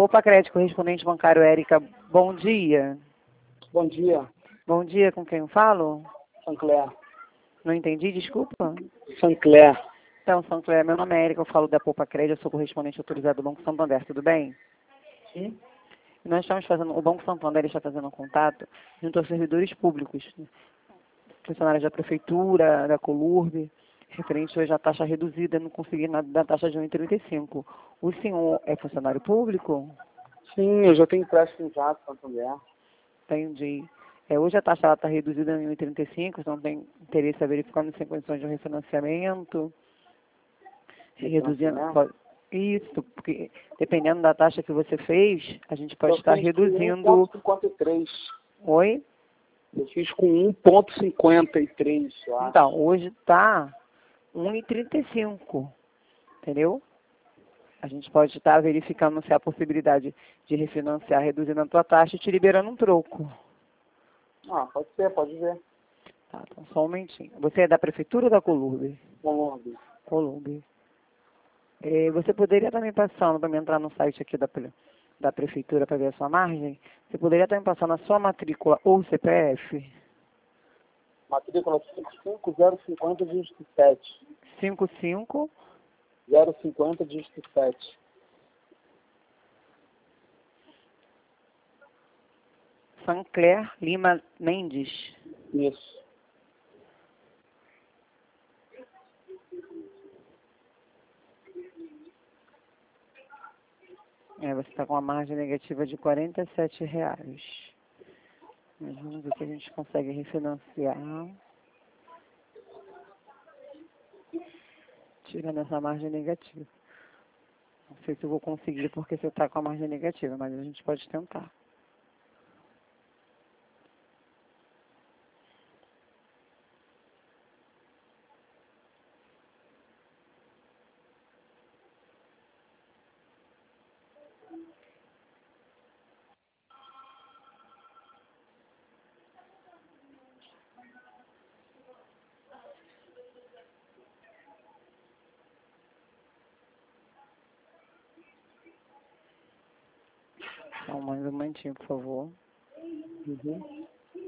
Poupa Crédito, correspondente bancário Érica, bom dia. Bom dia, Bom dia, com quem eu falo? Sancler. Não entendi, desculpa. Sancler. Então, Sancler, meu nome é Érica, eu falo da Poupa Crédito, eu sou correspondente autorizado do Banco Santander, tudo bem? Sim. E nós estamos fazendo, o Banco Santander está fazendo um contato junto aos servidores públicos, funcionários da Prefeitura, da Colurb, referente hoje à taxa reduzida, não consegui nada da taxa de 1,35. O senhor é funcionário público? Sim, eu já tenho empréstimo já com Santander. Entendi. Hoje a taxa está reduzida em 1,35, você não tem interesse a verificar sem condições de um refinanciamento? Reduzindo, isso, porque dependendo da taxa que você fez, a gente pode estar reduzindo... 1,53. Oi? Eu fiz com 1,53, eu acho. Então, hoje está 1,35, entendeu? A gente pode estar verificando se há possibilidade de refinanciar, reduzindo a tua taxa e te liberando um troco. Ah, pode ser, pode ver. Tá, então só um momentinho. Você é da Prefeitura ou da Colurb? Colombo. Colurb. Você poderia também passando, para me entrar no site aqui da Prefeitura para ver a sua margem, você poderia também passar na sua matrícula ou CPF? Matrícula 55050 dígito 7. 55 050 dígito 7. Sancler Lima Mendes. Isso. Você está com uma margem negativa de R$47. Mas vamos ver se a gente consegue refinanciar. Tirando essa margem negativa. Não sei se eu vou conseguir porque você está com a margem negativa, mas a gente pode tentar. Só mais um momentinho, por favor. Uhum.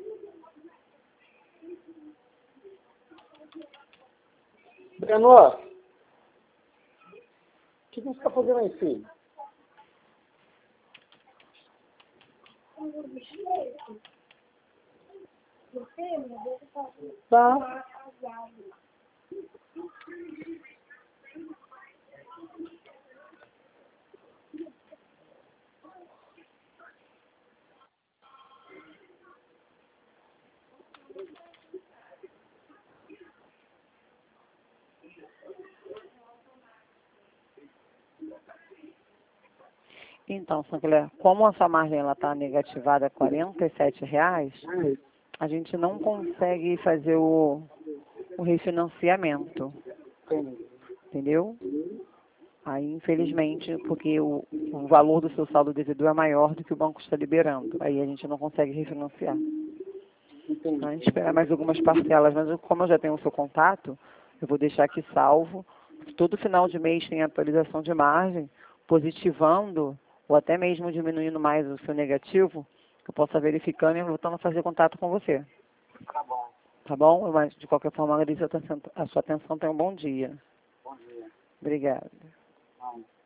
Breno, o que você está fazendo aí, filho? Tá. Então, Sancler, como a sua margem está negativada a R$47, a gente não consegue fazer o refinanciamento, entendeu? Aí, infelizmente, porque o valor do seu saldo devedor é maior do que o banco está liberando. Aí a gente não consegue refinanciar. Então, a gente espera mais algumas parcelas, mas como eu já tenho o seu contato, eu vou deixar aqui salvo. Todo final de mês tem atualização de margem, positivando ou até mesmo diminuindo mais o seu negativo, que eu possa verificando e voltando a fazer contato com você. Tá bom. Tá bom? Mas, de qualquer forma, agradeço a sua atenção. Tenha um bom dia. Bom dia. Obrigada. Não.